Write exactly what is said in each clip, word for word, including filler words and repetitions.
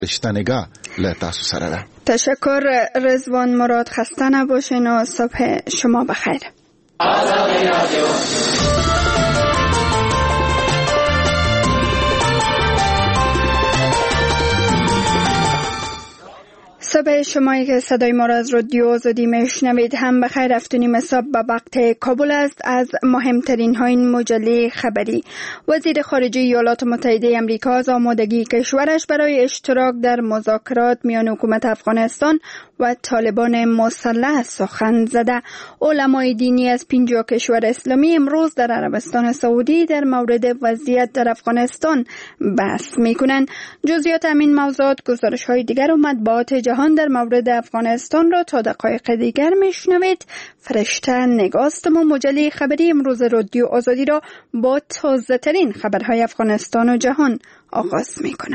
بشتنگا لتاسو سره ده. تشکر رضوان مراد، خسته نباشین و صبح شما بخیر. صبح شمایی که صدای ما را از رادیو آزادی میشنوید هم بخیر. هفت و نیم صبح به وقت کابل است. از مهمترین های این مجله خبری: وزیر خارجه ایالات متحده آمریکا از آمادگی کشورش برای اشتراک در مذاکرات میان حکومت افغانستان و طالبان مسلح سخن زده. علمای دینی از پنجاه کشور اسلامی امروز در عربستان سعودی در مورد وضعیت در افغانستان بحث میکنند. جزئیات همین موضوعات، گزارش های دیگر و مطبوعات جهان در مورد افغانستان را تا دقایق دیگر میشنوید. فرشته نگاستم و مجله خبری امروز رادیو آزادی را با تازه ترین خبرهای افغانستان و جهان آغاز میکنم.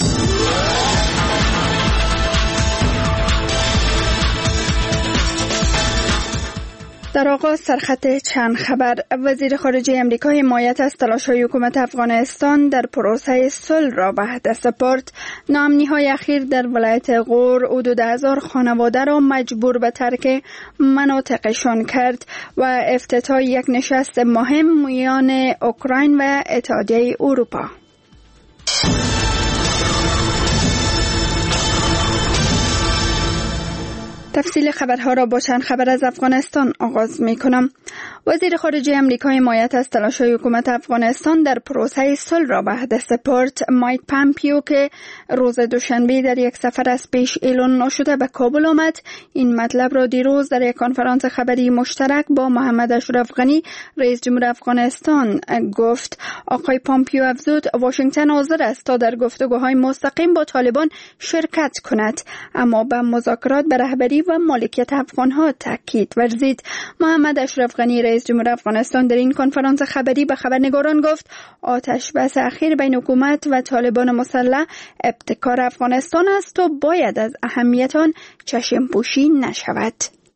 در آغاز سرخط چند خبر: وزیر خارجه آمریکا حمایت از تلاش‌های حکومت افغانستان در پروسه صلح را به هدف سپرد. ناامنی‌های اخیر در ولایت غور حدود هزار خانواده را مجبور به ترک مناطقشان کرد و افتتاح یک نشست مهم میان اوکراین و اتحادیه اروپا. تفصیل خبرها را با چند خبر از افغانستان آغاز می کنم. وزیر خارجه آمریکا حمایت از تلاش‌های حکومت افغانستان در پروسه صلح را به هدف سپرد. مایک پامپیو که روز دوشنبه در یک سفر از پیش اعلان نشده به کابل آمد، این مطلب را دیروز در یک کنفرانس خبری مشترک با محمد اشرف غنی رئیس جمهور افغانستان گفت. آقای پامپیو افزود واشنگتن حاضر است تا در گفتگوهای مستقیم با طالبان شرکت کند، اما به مذاکرات به رهبری و مالکیت افغانها تاکید ورزید. محمد اشرف غنی رئیس جمهور افغانستان در این کنفرانس خبری به خبرنگاران گفت آتش بس اخیر بین حکومت و طالبان مسلح ابتکار افغانستان است و باید از اهمیت آن چشم پوشی نشود.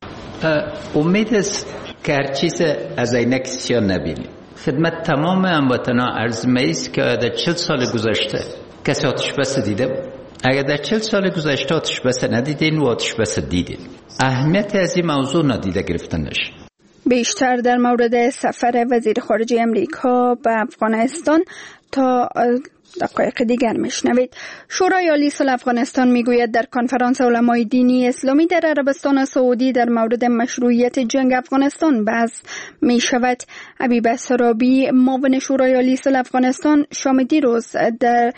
امید است که هر چیز از عینک سیاه نبینیم. خدمت تمام هموطنان عرض می‌ست که در چهل سال گذشته کسی آتش بس دیده بود؟ اگر در چهل سال گذشته آتش بس ندیدین و آتش بس دیدین، اهمیت از این موضوع نادیده گرفته نشه. بیشتر در مورد سفر وزیر خارجه آمریکا به افغانستان تا دقایق دیگر میشنوید. شورای عالی صلح افغانستان میگوید در کنفرانس علمای دینی اسلامی در عربستان سعودی در مورد مشروعیت جنگ افغانستان بحث می شود. حبیب سرابی معاون شورای عالی صلح افغانستان شام دیروز در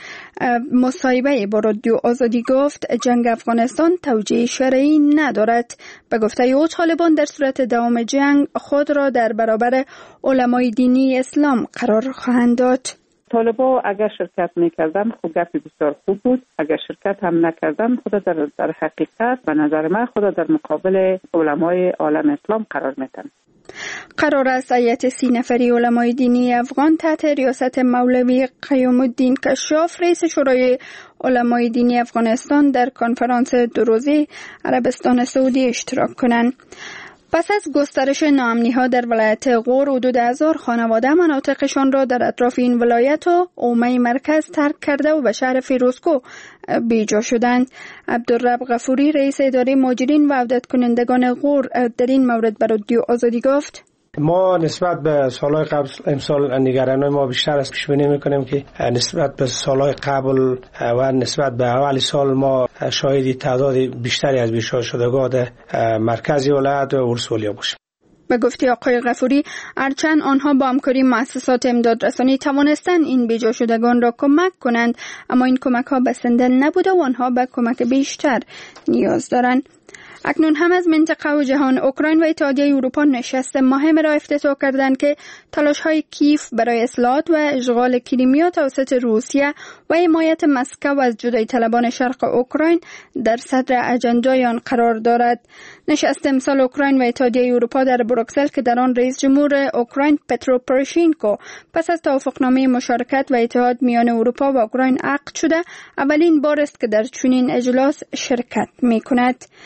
مصاحبه با رادیو آزادی گفت جنگ افغانستان توجیه شرعی ندارد. به گفته او طالبان در صورت دوام جنگ خود را در برابر علمای دینی اسلام قرار خواهند داد. طالبا اگر شرکت میکردن خود گپی بسیار خوب بود، اگر شرکت هم نکردن خود در, در حقیقت به نظر من خود در مقابل علمای عالم اسلام قرار میتن. قرار است هیئت سی نفری علمای دینی افغان تحت ریاست مولوی قیوم الدین کشاف رئیس شورای علمای دینی افغانستان در کنفرانس دو روزه عربستان سعودی اشتراک کنند. پس از گسترش ناامنی‌ها در ولایت غور حدود هزار خانواده مناطقشان را در اطراف این ولایت و حومه مرکز ترک کرده و به شهر فیروزکوه بیجا شدند. عبدالرب غفوری رئیس اداره مهاجرین و عودت کنندگان غور در این مورد به رادیو آزادی گفت ما نسبت به سالهای قبل امسال نگرانی ما بیشتر است. پیش بینی میکنیم که نسبت به سالهای قبل و نسبت به اول سال ما شاهدی تعداد بیشتری از بیشتر شدگان در مرکزی ولایت و ورسولیا باشیم. به گفته آقای غفوری هرچند آنها با همکاری مؤسسات امدادرسانی توانستند این بیجا شدگان را کمک کنند، اما این کمک ها بسنده نبوده و آنها به کمک بیشتر نیاز دارند. اکنون هم از منطقه و جهان اوکراین و اتحادیه اروپا نشست مهم را افتتاح کردند که تلاش‌های کیف برای اصلاحات و اشغال کریمیا توسط روسیه و حمایت مسکو از جدایی طلبان شرق اوکراین در صدر اجندای آن قرار دارد. نشست امسال اوکراین و اتحادیه اروپا در بروکسل که در آن رئیس جمهور اوکراین پترو پروشینکو پس از توافقنامه مشارکت و اتحاد میان اروپا و اوکراین عقد شده، اولین بار است که در چنین اجلاس شرکت می‌کند.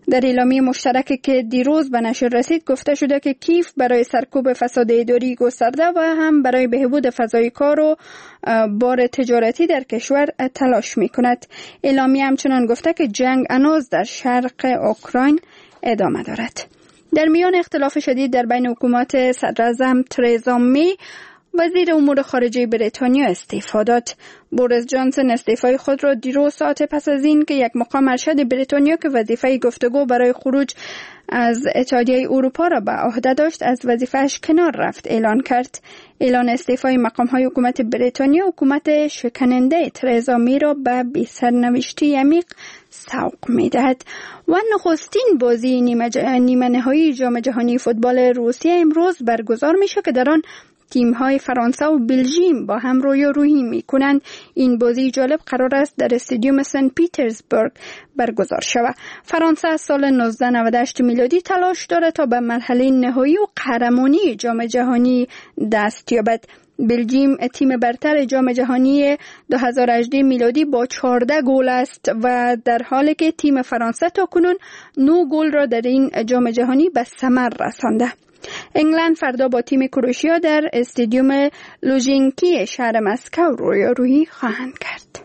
در اعلامیه مشترکی که دیروز به نشر رسید گفته شده که کیف برای سرکوب فساد اداری گسترده و هم برای بهبود فضای کار و بار تجارتی در کشور تلاش می کند. اعلامیه همچنان گفته که جنگ هنوز در شرق اوکراین ادامه دارد. در میان اختلاف شدید در بین حکومت صدراعظم ترزا می، وزیر امور خارجه بریتانیا استعفا داد. بوریس جانسون استعفای خود را دیروز ساعت پس از این که یک مقام ارشد بریتانیا که وظیفه گفتگو برای خروج از اتحادیه اروپا را به عهده داشت از وظیفه‌اش کنار رفت اعلان کرد. اعلان استعفای مقام‌های حکومت بریتانیا حکومت شکننده ترزا می را به بی سرنوشتی عمیق سوق می‌دهد. و نخستین بازی نیمه, ج... نیمه نهایی جام جهانی فوتبال روسیه امروز برگزار میشه که در آن تیم‌های فرانسه و بلژیم با هم رویارویی می‌کنند. این بازی جالب قرار است در استادیوم سن پیترزبورگ برگزار شود. فرانسه از سال نوزده نود و هشت میلادی تلاش دارد تا به مرحله نهایی و قهرمانی جام جهانی دست یابد. بلژیم تیم برتر جام جهانی دو هزار و هجده میلادی با چهارده گل است و در حالی که تیم فرانسه تاکنون نه گل را در این جام جهانی به ثمر رسانده. انگلند فردا با تیم کروشیا در استادیوم لوژینکی شهر مسکو رویارویی خواهند کرد.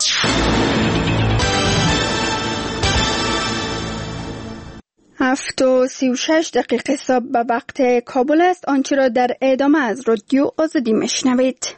هفت و سی و شش دقیقه صبح به وقت کابل است. آنچه را در ادامه از رادیو آزادی میشنوید.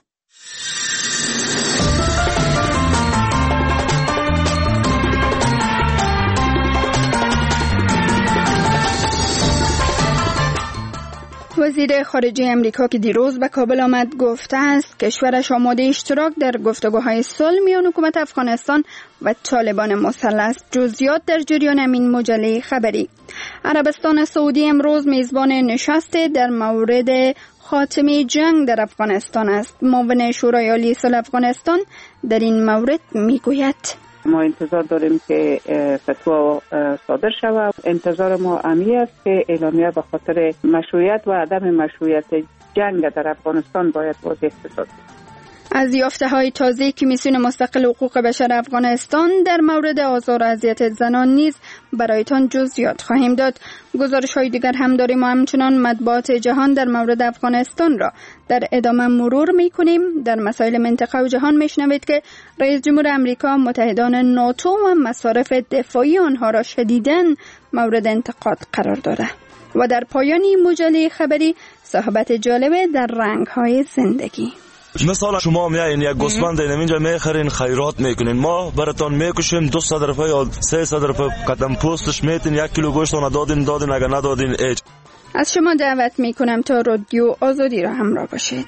وزیر خارجه امریکا که دیروز به کابل آمد گفته است کشورش آماده اشتراک در گفتگوهای صلح میان حکومت افغانستان و طالبان مسلح است. جزئیات در جریان همین مجله خبری. عربستان سعودی امروز میزبان نشست در مورد خاتمه جنگ در افغانستان است. معاون شورای عالی صلح افغانستان در این مورد میگوید ما انتظار داریم که فتوا صادر شود. انتظار ما امی است که اعلامیه به خاطر مشروعیت و عدم مشروعیت جنگ در افغانستان باید واضح بسازد. از یافته‌های تازه کمیسیون مستقل حقوق بشر افغانستان در مورد آزار و اذیت زنان نیز برایتان جزئیات خواهیم داد. گزارش‌های دیگر هم داریم و همچنان مطبوعات جهان در مورد افغانستان را در ادامه مرور می‌کنیم. در مسائل منطقه و جهان می‌شنوید که رئیس جمهور آمریکا متحدان ناتو و مصارف دفاعی آنها را شدیداً مورد انتقاد قرار داده. و در پایان مجله خبری صحبت جالب در رنگ‌های زندگی. مثلا شما میایین یک گوسفند اینجا میخرین خیرات میکنین، ما براتون میکشیم دویست روپیه یا سیصد روپیه قدم پوستش میتین، یک کیلو گوشت اون دادین دادین اگر ندادین ایج. از شما دعوت میکنم تا رادیو آزادی را همراه باشید.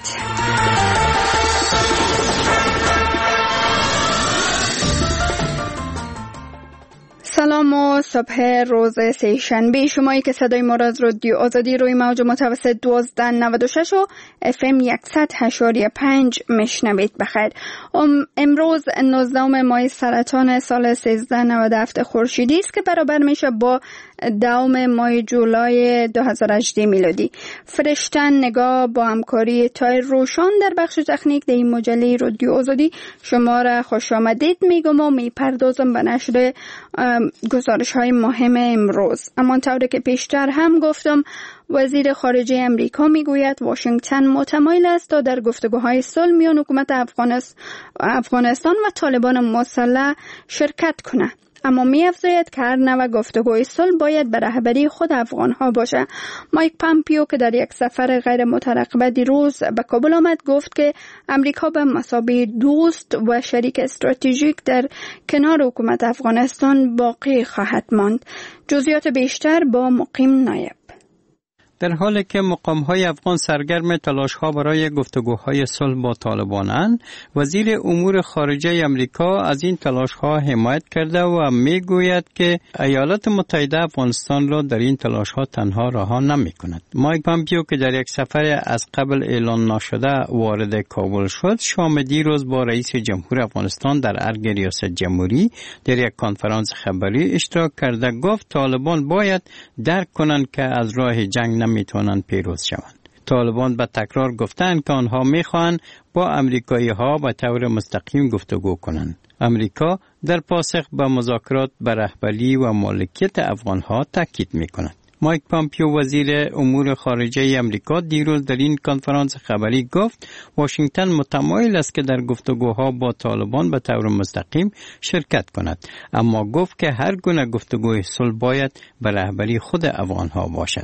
سلام و صبح روز سه شنبه. شمایی که صدای ما را از رادیو آزادی روی موج متوسط دوازده نود و شش و اف ام صد و هشت و پنج میشنوید بخیر. امروز نوزدهم ماه سرطان سال سیزده نود و هفت خورشیدی است که برابر میشه با دوم ماه جولای دو هزار و هجده میلادی. فرشتن نگاه با همکاری تایر روشان در بخش تکنیک در این مجله رادیو آزادی شما را خوش آمدید میگم و میپردازم به نشر گزارش های مهم امروز. اما طوری که پیشتر هم گفتم وزیر خارجه امریکا میگوید واشنگتن متمایل است تا در گفتگوهای صلح میان حکومت افغانستان و طالبان مسلح شرکت کنه، اما می افزاید که هر نوع گفتگوی صلح باید به رهبری خود افغانها باشه. مایک پامپیو که در یک سفر غیر مترقبه دیروز به کابل آمد گفت که امریکا به مثابه دوست و شریک استراتژیک در کنار حکومت افغانستان باقی خواهد ماند. جزئیات بیشتر با مقیم نایب. در حالی که مقام‌های افغان سرگرم تلاش‌ها برای گفتگوهای صلح با طالبانند، وزیر امور خارجه آمریکا از این تلاش‌ها حمایت کرده و می‌گوید که ایالات متحده افغانستان را در این تلاش‌ها تنها رها نمی‌کند. مایک پامپیو که در یک سفر از قبل اعلان نشده وارد کابل شد، شام دیروز با رئیس جمهور افغانستان در ارگ ریاست جمهوری در یک کنفرانس خبری اشتراک کرده گفت طالبان باید درک کنند که از راه جنگ میتونن پیروز شوند. طالبان به تکرار گفتند که آنها میخوان با امریکایی ها به طور مستقیم گفتگو کنند. امریکا در پاسخ به مذاکرات به رهبری و مالکیت افغانها تاکید می‌کند. مایک پامپیو وزیر امور خارجه امریکا دیروز در این کنفرانس خبری گفت واشنگتن متمایل است که در گفتگوها با طالبان به طور مستقیم شرکت کند، اما گفت که هر گونه گفتگوی صلح باید به رهبری خود افغانها باشد.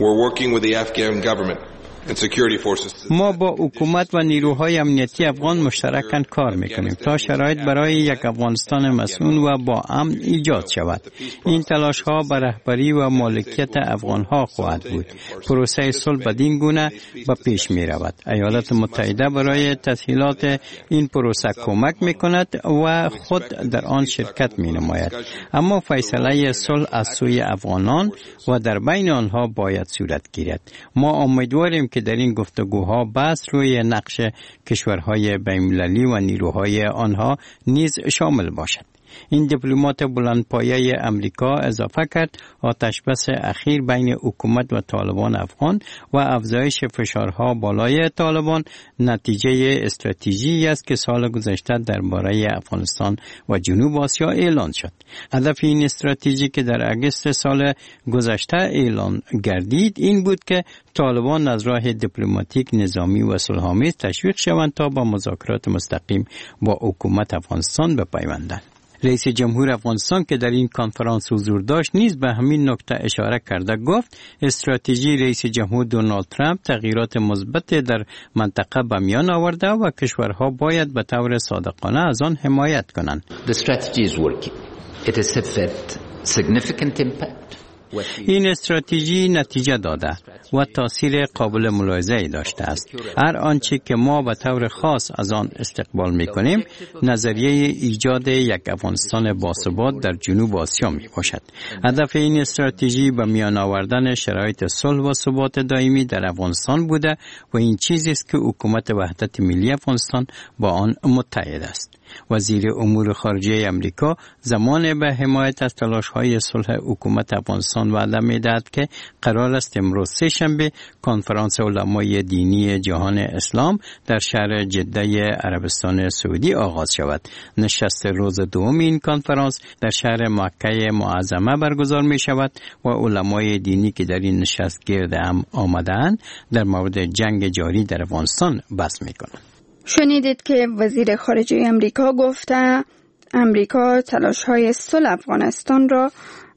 ما با حکومت و نیروهای امنیتی افغان مشترکاً کار میکنیم تا شرایط برای یک افغانستان مسئول و با امن ایجاد شود. این تلاش ها به رهبری و مالکیت افغان ها خواهد بود. پروسه صلح بدین گونه به پیش می رود. ایالات متحده برای تسهیلات این پروسه کمک می کند و خود در آن شرکت می نماید. اما فیصله صلح از سوی افغانان و در بین آنها باید صورت گیرد. ما امیدواریم که در این گفتگوها بحث روی نقش کشورهای بین‌المللی و نیروهای آنها نیز شامل باشد. این دیپلمات بلندپایه امریکا اضافه کرد آتشبس اخیر بین حکومت و طالبان افغان و افزایش فشارها بالای طالبان نتیجه استراتژی است که سال گذشته درباره افغانستان و جنوب آسیا اعلان شد. هدف این استراتژی که در اگست سال گذشته اعلان گردید این بود که طالبان از راه دیپلماتیک، نظامی و صلح‌آمیز تشویق شوند تا با مذاکرات مستقیم با حکومت افغانستان بپیوندند. رئیس جمهور افغانستان که در این کنفرانس حضور داشت نیز به همین نکته اشاره کرده گفت استراتژی رئیس جمهور دونالد ترامپ تغییرات مثبت در منطقه به میان آورده و کشورها باید به طور صادقانه از آن حمایت کنند. The strategy is working. It has had significant impact. این استراتژی نتیجه داده و تاثیر قابل ملاحظه‌ای داشته است. هر آنچه که ما به طور خاص از آن استقبال می‌کنیم نظریه ایجاد یک افغانستان باثبات در جنوب آسیا می‌باشد. هدف این استراتژی به میان آوردن شرایط صلح و ثبات دائمی در افغانستان بوده و این چیزی است که حکومت وحدت ملی افغانستان با آن متحد است. وزیر امور خارجه امریکا زمان به حمایت از تلاش‌های صلح حکومت افغانستان وعده می‌دهد که قرار است امروز سه شنبه کنفرانس علمای دینی جهان اسلام در شهر جده عربستان سعودی آغاز شود. نشست روز دوم این کنفرانس در شهر مکه معظمه برگزار می‌شود و علمای دینی که در این نشست گرد هم آمده‌اند در مورد جنگ جاری در افغانستان بحث می‌کنند. شنیدید که وزیر خارجه امریکا گفته امریکا تلاش‌های صلح افغانستان را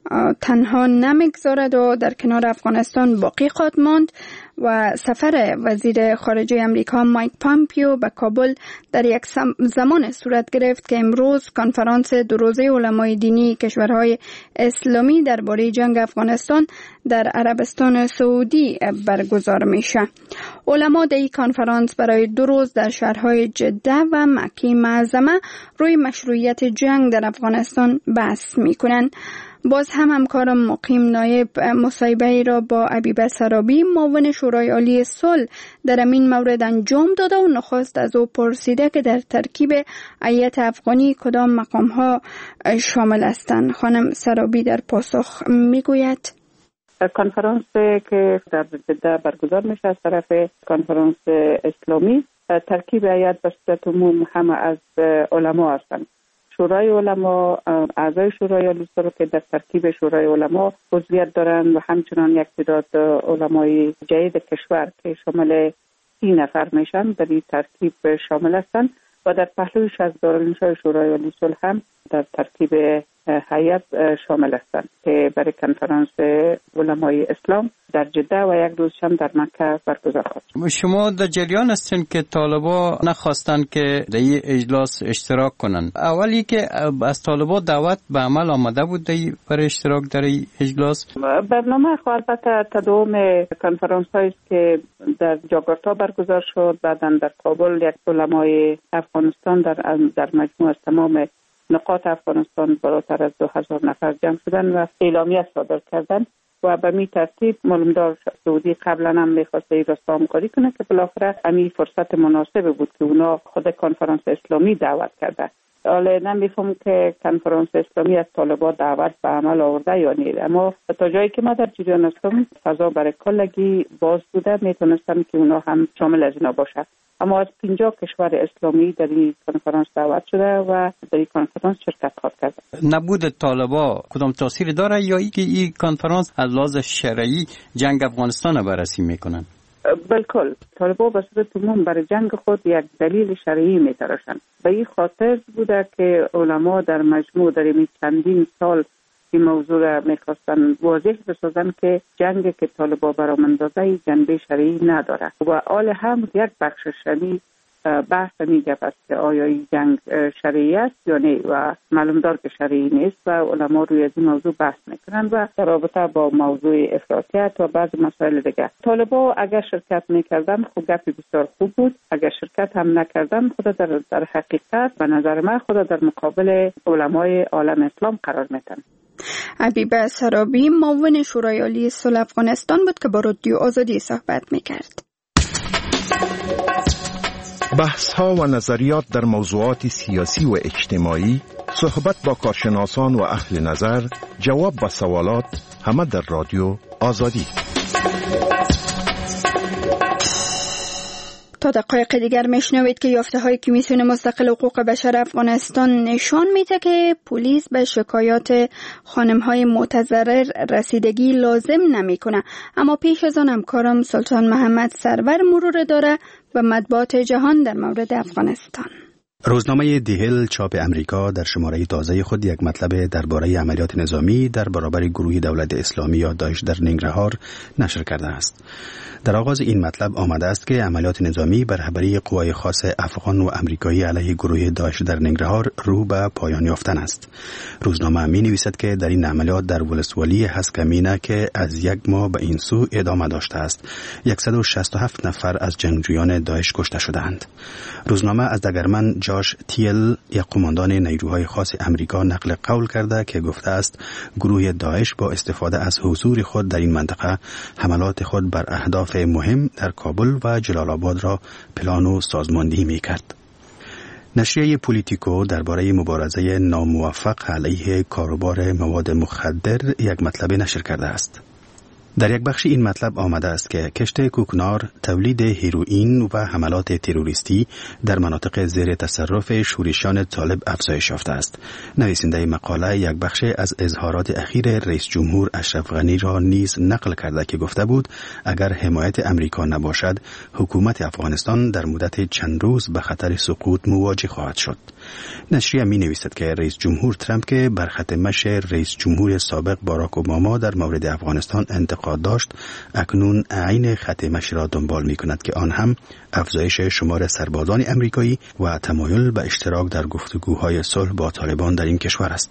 تنها نمیگذارد و در کنار افغانستان باقی خواهد ماند و سفر وزیر خارجه امریکا مایک پامپیو به کابل در یک زمان صورت گرفت که امروز کنفرانس دو روزه علمای دینی کشورهای اسلامی درباره جنگ افغانستان در عربستان سعودی برگزار میشه. علما در این کنفرانس برای دو روز در شهرهای جده و مکه معظمه روی مشروعیت جنگ در افغانستان بحث میکنند. باز هم همکارم مقیم نایب مصاحبه را با عبیبه سرابی معاون شورای عالی صلح در این مورد انجام داده و نخست از او پرسیده که در ترکیب هیئت افغانی کدام مقام ها شامل هستند. خانم سرابی در پاسخ میگوید کنفرانس که در جده برگزار میشه از طرف کنفرانس اسلامی ترکیب هیئت به صورت عموم همه از علما هستند. شورای علما، اعضای شورای عالی صلح که در ترکیب شورای علما عضویت دارند و همچنان یک تعداد علمای جدید کشور که شامل سی نفر میشن در این ترکیب شامل هستند و در پهلوش از دارالانشای شورای عالی صلح هم در ترکیب هیئت شامل هستند که برای کنفرانس علمای اسلام در جده و یک روز هم در مکه برگزار خواهد. شما در جریان هستین که طالبا نخواستن که در این اجلاس اشتراک کنن. اولی که از طالبا دعوت به عمل آمده بود برای اشتراک در این اجلاس؟ برنامه خو البته تداوم کنفرانس هایی که در جاکارتا برگزار شد، بعداً در کابل یک علمای افغانستان در در مجموع از تمام نقاط افغانستان بالاتر از دو هزار نفر جمع شدن و اعلامیه صادر کردن و به می ترتیب معلومدار سعودی قبلا هم میخواسته این راستا همکاری کنه که بالاخره همین فرصت مناسب بود که اونا خود کنفرانس اسلامی دعوت کرده حالا نمیفهم که کنفرانس اسلامی از طالبان دعوت به عمل آورده یا نه، اما تا جایی که ما در جریان هستم فضا برای کلگی باز بوده، میتونستم که اونا هم شامل از اینا باشه. اما از پنجاه کشور اسلامی در این کنفرانس دعوت شده و در این کنفرانس شرکت خواهد کرد. نبود طالبان کدام تاثیر داره یا اینکه این کنفرانس از لحاظ شرعی جنگ افغانستان را بررسی میکنن؟ بالکل طالبان به صورت عموم برای جنگ خود یک دلیل شرعی میتراشند. به این خاطر بوده که علما در مجموع در این چندین سال این موضوع را میخواستن واضح بسازن که جنگ که طالبان برآمدازه جنبه شرعی نداره و آل هم یک بخش شرعی بحث میگه است که آیا این جنگ شرعی است یا نه و معلوم دار که شرعی نیست و علما روی از این موضوع بحث میکنن و در رابطه با موضوع افراطیت و بعض مسائل دیگه. طالبان اگر شرکت میکردن خب گپی بسیار خوب بود، اگر شرکت هم نکردن خود در, در حقیقت به نظر من خود در مقابل علمای عالم اسلام قرار میتن. حبیب سرابی معاون شورای عالی صلح افغانستان بود که با رادیو آزادی صحبت میکرد. بحث ها و نظریات در موضوعات سیاسی و اجتماعی، صحبت با کارشناسان و اهل نظر، جواب به سوالات، همه در رادیو آزادی. تا دقایق دیگر میشنوید که یافته های کمیسیون مستقل حقوق بشر افغانستان نشان میده که پلیس به شکایات خانم های متضرر رسیدگی لازم نمیکنه، اما پیش از آن همکارم سلطان محمد سرور مرور داره و مطبوعات جهان در مورد افغانستان. روزنامه دیهل چاپ امریکا در شماره تازه خود یک مطلب درباره عملیات نظامی در برابر گروه دولت اسلامی یا داعش در ننگرهار نشر کرده است. در آغاز این مطلب آمده است که عملیات نظامی بر رهبری قوای خاص افغان و امریکایی علیه گروه داعش در ننگرهار رو به پایان یافتن است. روزنامه می نویسد که در این عملیات در ولسوالی هسکمینه که از یک ماه به این سو ادامه داشته است، صد و شصت و هفت نفر از جنگجویان داعش کشته شدند. روزنامه از دگرمن جاش تیل، یک قماندان نیروهای خاص امریکا، نقل قول کرده که گفته است گروه داعش با استفاده از حضور خود در این منطقه حملات خود بر اهداف مهم در کابل و جلال آباد را پلان و سازماندهی می‌کرد. نشریه پولیتیکو درباره مبارزه ناموفق علیه کاروبار مواد مخدر یک مطلب نشر کرده است. در یک بخش این مطلب آمده است که کشت کوکنار، تولید هیروئین و حملات تروریستی در مناطق زیر تصرف شورشیان طالب افزایش یافته است. نویسنده مقاله یک بخش از اظهارات اخیر رئیس جمهور اشرف غنی را نیز نقل کرده که گفته بود اگر حمایت امریکا نباشد، حکومت افغانستان در مدت چند روز به خطر سقوط مواجه خواهد شد. نشریه می نویسد که رئیس جمهور ترامپ که بر خط مشی رئیس جمهور سابق باراک اوباما در مورد افغانستان انتقاد داشت، اکنون عین خط مشی را دنبال می کند که آن هم افزایش شمار سربازان امریکایی و تمایل به اشتراک در گفتگوهای صلح با طالبان در این کشور است.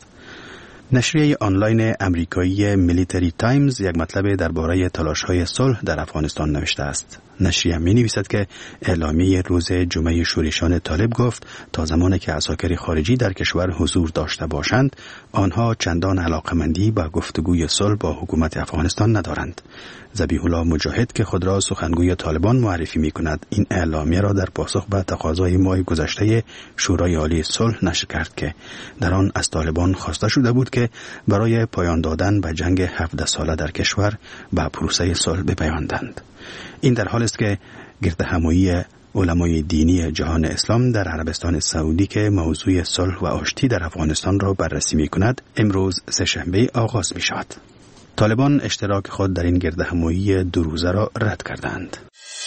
نشریه آنلاین امریکایی میلیتری تایمز یک مطلب درباره تلاش‌های صلح در افغانستان نوشته است. نشریه می نویسد که اعلامیه روز جمعه شورشیان طالب گفت تا زمانی که عساکر خارجی در کشور حضور داشته باشند، آنها چندان علاقمندی با گفتگوی صلح با حکومت افغانستان ندارند. ذبیح الله مجاهد که خود را سخنگوی طالبان معرفی می کند، این اعلامیه را در پاسخ به تقاضای ماه گذشته شورای عالی صلح نشر کرد که در آن از طالبان خواسته شده بود که برای پایان دادن به جنگ هفده ساله در کشور به پروسه صلح بپیوندند. این در حالی است که گردهمایی علمای دینی جهان اسلام در عربستان سعودی که موضوع صلح و آشتی در افغانستان را بررسی می کند، امروز سه‌شنبه آغاز می شود. طالبان اشتراک خود در این گردهمایی دو روزه را رد کردند.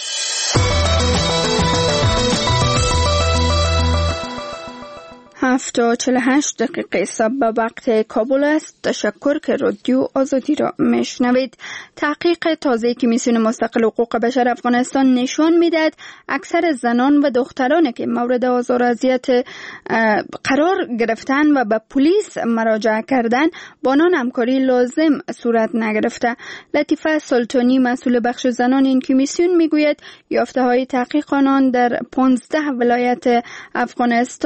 هفت و چهل و هشت دقیقه صبح به وقت کابل است. تشکر که رادیو آزادی را میشنوید. تحقیق تازه کمیسیون مستقل حقوق بشر افغانستان نشان میدهد اکثر زنان و دخترانی که مورد آزار و اذیت قرار گرفتن و به پلیس مراجعه کردن با آنان همکاری لازم صورت نگرفته. لطیفه سلطانی مسئول بخش زنان این کمیسیون میگوید یافته های تحقیق آنان در پانزده ولایت افغانستان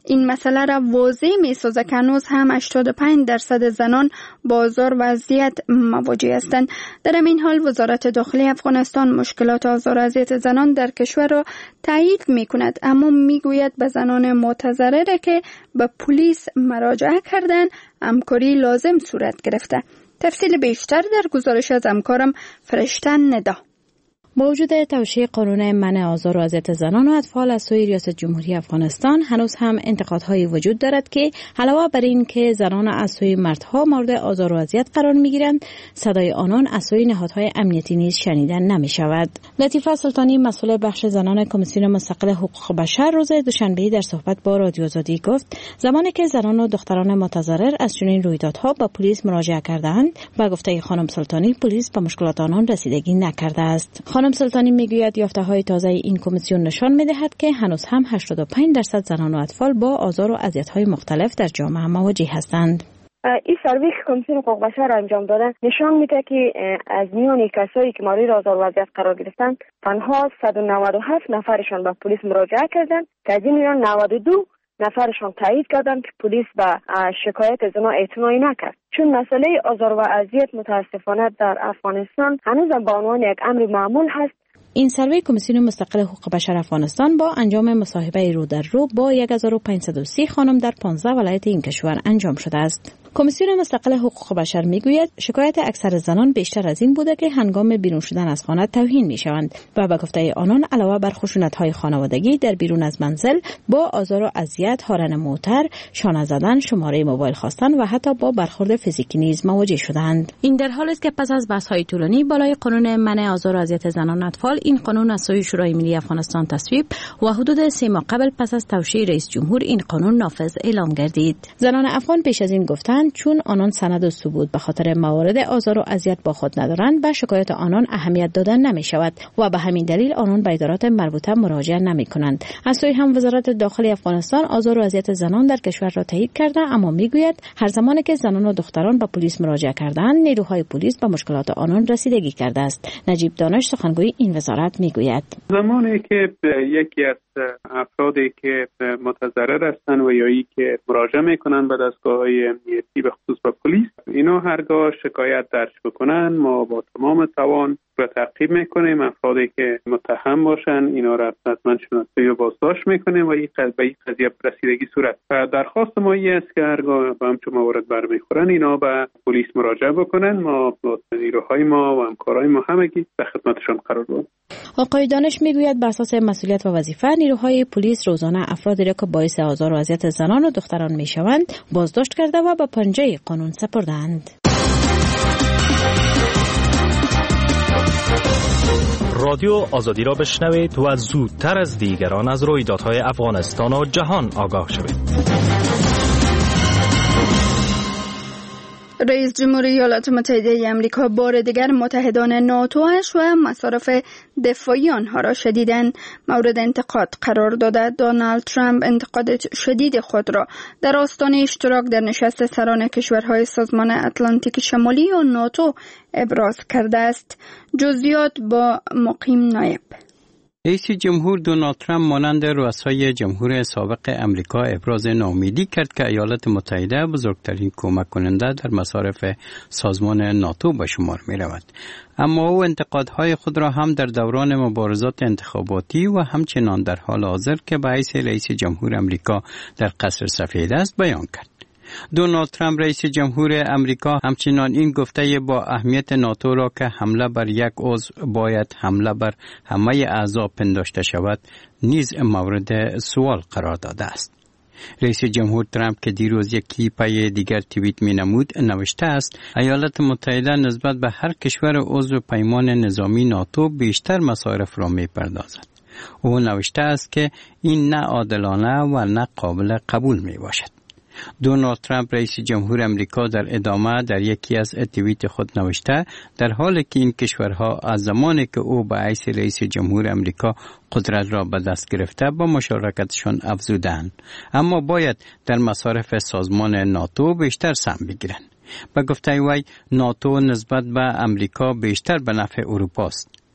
این مسئله را واضح می سازد که هنوز هم هشتاد و پنج درصد زنان با آزار و اذیت مواجه هستند. در این حال وزارت داخلی افغانستان مشکلات آزار و اذیت زنان در کشور را تایید می کند، اما می گوید به زنان متضرره که به پلیس مراجعه کردن همکاری لازم صورت گرفته. تفصیل بیشتر در گزارش از همکارم فرشته ندا. با وجود توشیح قانون منع آزار و اذیت زنان و اطفال از سوی ریاست جمهوری افغانستان، هنوز هم انتقادهایی وجود دارد که علاوه بر این که زنان از سوی مردها مورد آزار و اذیت قرار می‌گیرند، صدای آنان از سوی نهادهای امنیتی نیز شنیدن نمی‌شود. لطیفه سلطانی مسئول بخش زنان کمیسیون مستقل حقوق بشر روز دوشنبه در صحبت با رادیو آزادی گفت زمانی که زنان و دختران متضرر از چنین رویدادها به پلیس مراجعه کردند، با گفته خانم سلطانی پلیس به مشکلات آنان رسیدگی نکرده است. خانم سلطانی میگوید یافته‌های تازه این کمیسیون نشان می‌دهد که هنوز هم هشتاد و پنج درصد زنان و اطفال با آزار و اذیت‌های مختلف در جامعه مواجه هستند. این سروی که کمیسیون حقوق بشر انجام دادن نشان میده که از میان کسایی که مورد آزار و اذیت قرار گرفتن تنها صد و نود و هفت نفرشان به پلیس مراجعه کردند که از این میان نود و دو نفرشان تایید کردند که پلیس به شکایت زنا اعتنا نکرد. چون مسئله آزار و اذیت متاسفانه در افغانستان هنوز به عنوان یک امر معمول هست. این سروی کمیسیون مستقل حقوق بشر افغانستان با انجام مصاحبه رو در رو با هزار و پانصد و سی خانم در پانزده ولایت این کشور انجام شده است. کمیسیون مستقل حقوق بشر میگوید شکایت اکثر زنان بیشتر از این بوده که هنگام بیرون شدن از خانه توهین میشوند و به گفته آنان علاوه بر خشونت‌های خانوادگی در بیرون از منزل با آزار و اذیت، هارن موتر، شانه زدن، شماره موبایل خواستن و حتی با برخورد فیزیکی نیز مواجه شدند. این در حالی است که پس از بحث‌های طولانی بالای قانون منع آزار و اذیت زنان و اطفال، این قانون از سوی شورای ملی افغانستان تصویب و حدود سه ماه قبل پس از توشیح رئیس جمهور این قانون نافذ اعلام گردید. زنان افغان پیش از این گفتند چون آنان سند و ثبوت به خاطر موارد آزار و اذیت با خود ندارند، به شکایت آنان اهمیت دادن نمی شود و به همین دلیل آنان به ادارات مربوطه مراجعه نمی کنند. از سوی هم وزارت داخلی افغانستان آزار و اذیت زنان در کشور را تایید کرده، اما میگوید هر زمانی که زنان و دختران به پلیس مراجعه کردند، نیروهای پلیس به مشکلات آنان رسیدگی کرده است. نجیب دانش سخنگوی این وزارت میگوید زمانی که یکی از افرادی که متضرر هستند و یا ای که مراجعه میکنن به دستگاه‌های امنیتی به خصوص به پلیس، اینا هرگاه شکایت درج بکنن ما با تمام توان را تعقیب میکنیم. افرادی که متهم باشن اینا را حتما شناسایی و بازداشت میکنیم و این قضیه قضیه رسیدگی صورت. درخواست ما این است که هرگاه به همچون موارد برمیخورن اینا به پلیس مراجعه بکنن. ما با نیروهای ما و همکارای ما همگی در خدمتشان قرار داریم. آقای دانش میگوید بر اساس مسئولیت و وظیفه نیروهای پلیس روزانه افرادی را که باعث آزار و اذیت زنان و دختران میشوند بازداشت کرده و به پنجه قانون سپردند. رادیو آزادی را بشنوید و زودتر از دیگران از رویدادهای افغانستان و جهان آگاه شوید. رئیس جمهور ایالات متحده آمریکا بار دیگر متحدان ناتوش و مصارف دفاعی آنها را شدیداً مورد انتقاد قرار داده. دونالد ترامپ انتقاد شدید خود را در آستانه اشتراک در نشست سران کشورهای سازمان اتلانتیک شمالی و ناتو ابراز کرده است. جزئیات با مقیم نایب. رئیس جمهور دونالد ترامپ مانند رؤسای جمهور سابق امریکا ابراز ناامیدی کرد که ایالات متحده بزرگترین کمک کننده در مصارف سازمان ناتو به شمار می رود. اما او انتقادهای خود را هم در دوران مبارزات انتخاباتی و همچنان در حال حاضر که به حیث رئیس جمهور امریکا در قصر سفید است بیان کرد. دونالد ترامپ رئیس جمهور امریکا همچنان این گفته با اهمیت ناتو را که حمله بر یک عضو باید حمله بر همه اعضا پنداشته شود نیز مورد سوال قرار داده است. رئیس جمهور ترامپ که دیروز یکی پای دیگر توییت می نمود نوشته است ایالات متحده نسبت به هر کشور عضو پیمان نظامی ناتو بیشتر مصارف را می پردازد. او نوشته است که این نه عادلانه و نه قابل قبول می باشد. دونالد ترامپ رئیس جمهور امریکا در ادامه در یکی از توییت خود نوشته در حالی که این کشورها از زمانی که او به حیث رئیس جمهور امریکا قدرت را به دست گرفته با مشارکتشان افزودند، اما باید در مصارف سازمان ناتو بیشتر سهم بگیرند. به گفته وی ناتو نسبت به امریکا بیشتر به نفع اروپا است.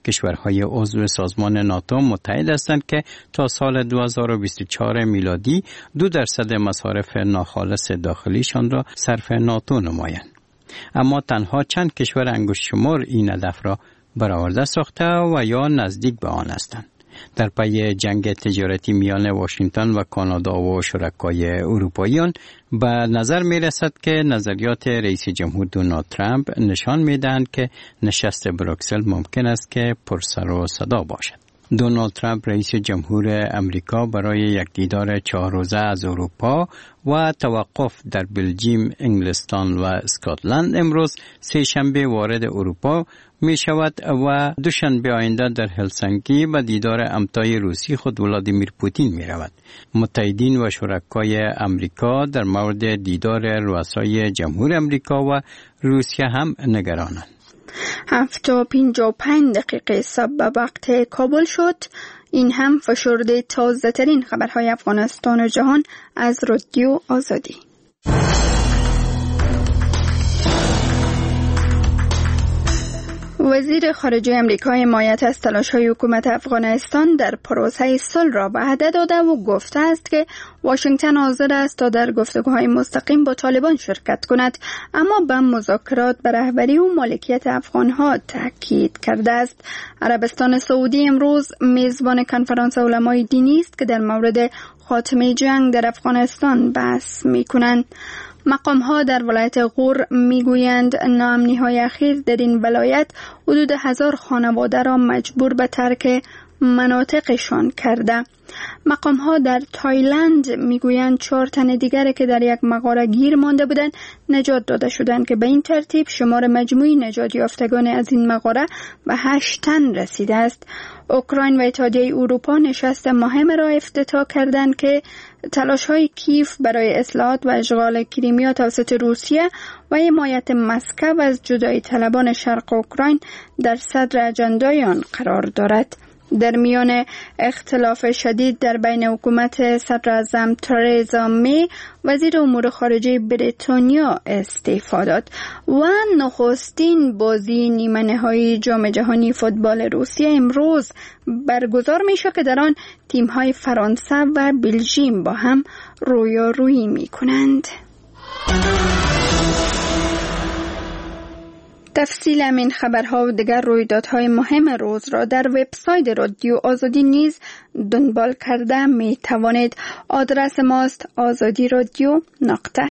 کشورهای عضو سازمان ناتو متحد هستند که تا سال دو هزار و بیست و چهار میلادی دو درصد مصارف ناخالص داخلیشان را صرف ناتو نمایند. اما تنها چند کشور انگشت شمار این هدف را برآورده ساخته و یا نزدیک به آن هستند. در پی جنگ تجارتی میان واشنگتن و کانادا و شرکای اروپاییان به نظر می رسد که نظریات رئیس جمهور دونالد ترامپ نشان می دهند که نشست بروکسل ممکن است که پر سر و صدا باشد. دونالد ترامپ رئیس جمهور امریکا برای یک دیدار چهار روزه از اروپا و توقف در بلژیم، انگلستان و اسکاتلند امروز سه شنبه وارد اروپا می شود و دوشنبه آینده در هلسینکی به دیدار همتای روسی خود ولادیمیر پوتین می رود. متحدین و شرکای امریکا در مورد دیدار رؤسای جمهور امریکا و روسیه هم نگرانند. هفت و پنجاه و پنج دقیقه صبح به وقت کابل شد. این هم فشرده تازه ترین خبرهای افغانستان و جهان از رادیو آزادی. وزیر خارجه امریکا حمایت از تلاش‌های حکومت افغانستان در پروسه صلح را وعده داده و گفته است که واشنگتن حاضر است تا در گفتگوهای مستقیم با طالبان شرکت کند، اما به مذاکرات به رهبری و مالکیت افغان‌ها تاکید کرده است. عربستان سعودی امروز میزبان کنفرانس علمای دینی است که در مورد خاتمه جنگ در افغانستان بحث می‌کنند. مقام ها در ولایت غور میگویند ناامنی های اخیر در این ولایت حدود هزار خانواده را مجبور به ترک مناطقشان کرده. مقام ها در تایلند میگویند چهار تن دیگر که در یک مغاره گیر مانده بودند نجات داده شدند که به این ترتیب شمار مجموعی نجات یافتگان از این مغاره به هشت تن رسیده است. اوکراین و اتحادیه اروپا نشست مهم را افتتاح کردند که تلاش‌های کیف برای اصلاحات و اشغال کریمیا توسط روسیه و حمایت مسکو از جدایی طلبان شرق اوکراین در صدر اجندای آن قرار دارد. در میان اختلاف شدید در بین حکومت صدراعظم ترزا می، وزیر امور خارجه بریتانیا استعفا داد و نخستین بازی نیمه نهایی جام جهانی فوتبال روسیه امروز برگزار می شود که در آن تیم‌های فرانسه و بلژیم با هم رویارویی می کنند. تفصیل همین خبرها و دیگر رویدادهای مهم روز را در وبسایت رادیو آزادی نیز دنبال کرده می توانید. آدرس ماست آزادی رادیو نقطه